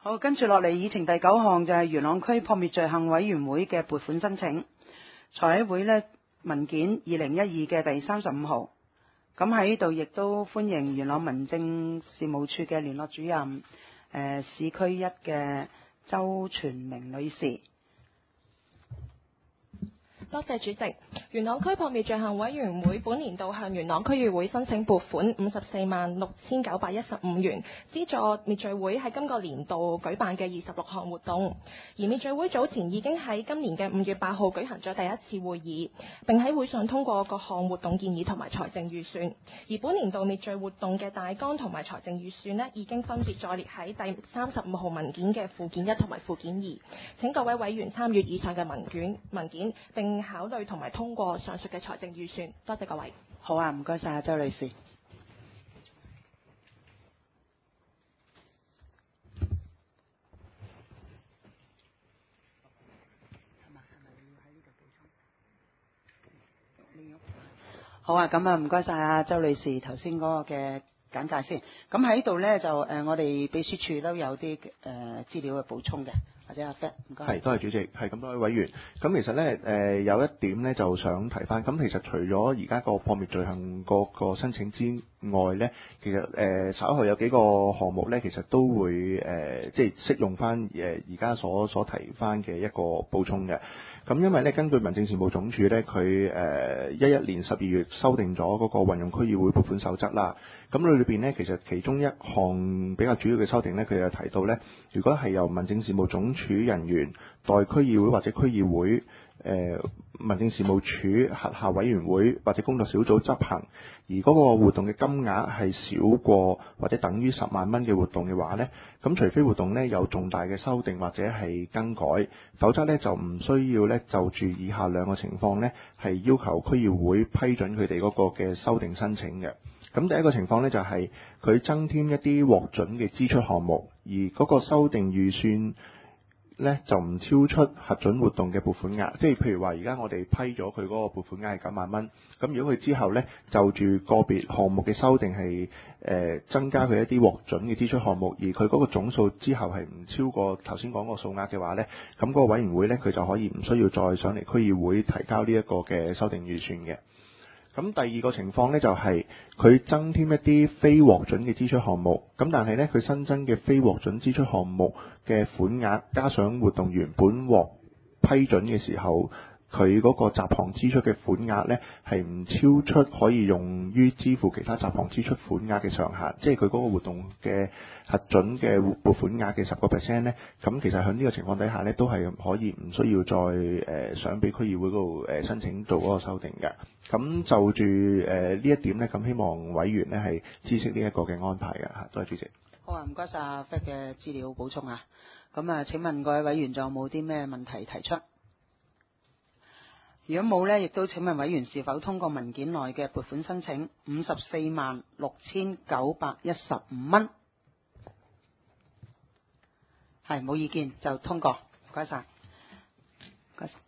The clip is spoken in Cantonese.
好，跟住落嚟議程第9項就係元朗區撲滅罪行委員會嘅撥款申請。財委會呢文件2012嘅第35號。咁喺呢度亦都歡迎元朗民政事務處嘅聯絡主任，市區1嘅周全明女士。 多謝主席。元朗區撲滅罪行委員會本年度向元朗區議會申請撥款546915元，資助滅罪會喺今個年度舉辦嘅26項活動。而滅罪會早前已經喺今年嘅5月8號舉行咗第一次會議，並喺會上通過各項活動建議同埋財政預算。而本年度滅罪活動嘅大綱同埋財政預算呢，已經分別載列喺第35號文件嘅附件1同埋附件2。請各位委員參閱以上嘅文件，並考慮同埋通過上述嘅財政預算。多謝各位。 好啊，唔該晒周女士。好啊，咁啊唔該晒周女士頭先嗰個嘅簡介先。咁喺度呢，就我哋秘書處都有啲資料嘅補充嘅。或者阿 Fred， 唔該。係， 多謝主席，係咁多位委員。咁其實咧，有一點咧就想提翻。咁其實除咗而家個撲滅罪行個申請之外咧，其實稍後有幾個項目咧，其實都會即係適用翻而家所提翻嘅一個補充嘅。咁因為咧，根據民政事務總署咧，佢11年12月修訂咗嗰個運用區議會撥款守則啦。咁裏邊咧，其實其中一項比較主要嘅修訂咧，佢就提到咧，如果係由民政事務總署人員代區議會或者區議會民政事務處轄下委員會或者工作小組執行，而嗰個活動嘅金額係少過或者等於10萬蚊嘅活動嘅話呢，咁除非活動呢有重大嘅修訂或者係更改，否則呢就唔需要呢就住以下兩個情況呢係要求區議會批准佢哋嗰個嘅修訂申請嘅。咁第一個情況呢，就係佢增添一啲獲准嘅支出項目，而嗰個修訂預算呢就唔超出核准活動嘅撥款額，即係譬如話而家我哋批咗佢嗰個撥款額係9萬蚊，咁如果佢之後呢就住個別項目嘅修訂係增加佢一啲獲准嘅支出項目，而佢嗰個總數之後係唔超過頭先講個數額嘅話呢，咁嗰個委員會呢，佢就可以唔需要再上嚟區議會提交呢一個嘅修訂預算嘅。咁第二個情況呢，就係佢增添一啲非獲准嘅支出項目，咁但係呢，佢新增嘅非獲准支出項目嘅款額加上活動原本獲批准嘅時候，佢嗰個雜項支出嘅款額呢，係唔超出可以用於支付其他雜項支出款額嘅上限，即係佢嗰個活動嘅核准嘅撥款額嘅10% 呢。咁其實喺呢個情況底下呢，都係可以唔需要再上俾區議會嗰度申請做嗰個修訂嘅。咁就住呢一點呢，咁希望委員呢係知悉呢一個嘅安排嘅嚇。多謝主席。 好啊，唔該晒阿 Fred 嘅資料補充啊。咁啊，請問各位委員仲有冇啲咩問題提出？如果冇呢，亦都請問委員是否通過文件內嘅撥款申請546915蚊？係冇意見就通過，唔該晒。唔該晒。